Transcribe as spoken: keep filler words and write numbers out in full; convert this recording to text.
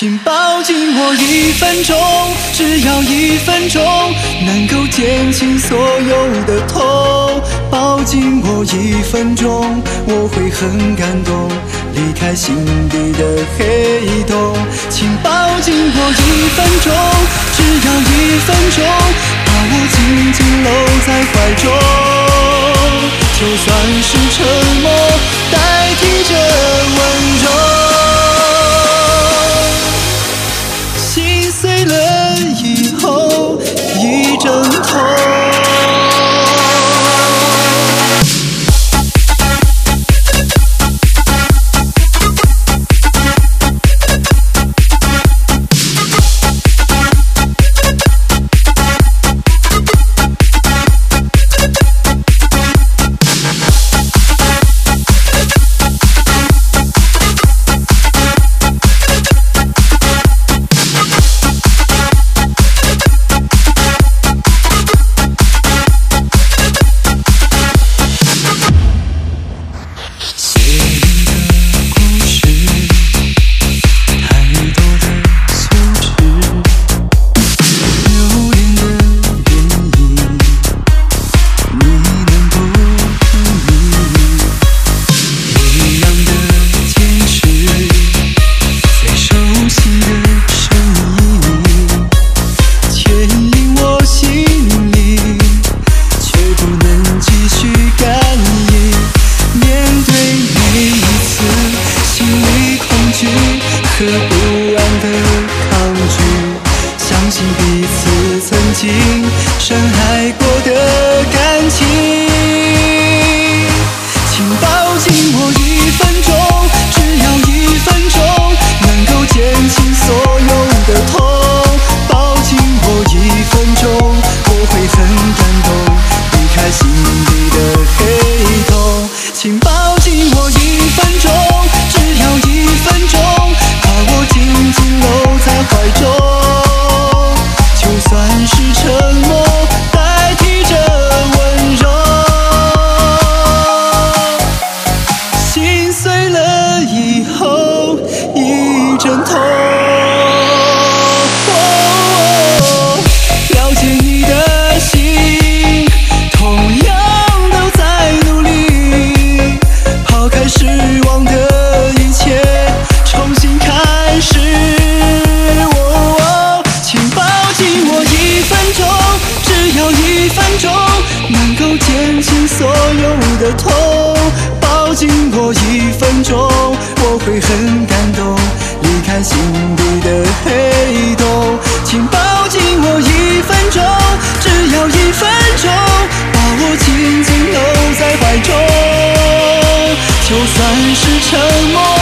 请抱紧我一分钟，只要一分钟，能够减轻所有的痛。抱紧我一分钟，我会很感动，离开心底的黑洞。请抱紧我一分钟，只要一分钟，把我紧紧搂在怀中。就算是沉默，代替着温柔。心碎了以后，一阵痛。和不安的抗拒，相信彼此曾经深爱过的感情。请抱紧我一分钟，只要一分钟，能够减轻所有的痛。抱紧我一分钟，我会很感动，离开心底的黑洞。请抱紧我一分钟，只要一分钟，我紧紧搂在怀中，就算是沉默，代替着温柔。心碎了以后，一阵痛。哦，了解你的心，同样都在努力，抛开失望的一切，重新开始。哦，请抱紧我一分钟，只要一分钟，能够减轻所有的痛。抱紧我一分钟，我会很感动，离开心底的黑洞。请抱紧我一分钟，只要一分钟，把我紧紧搂在怀中，就算是沉默。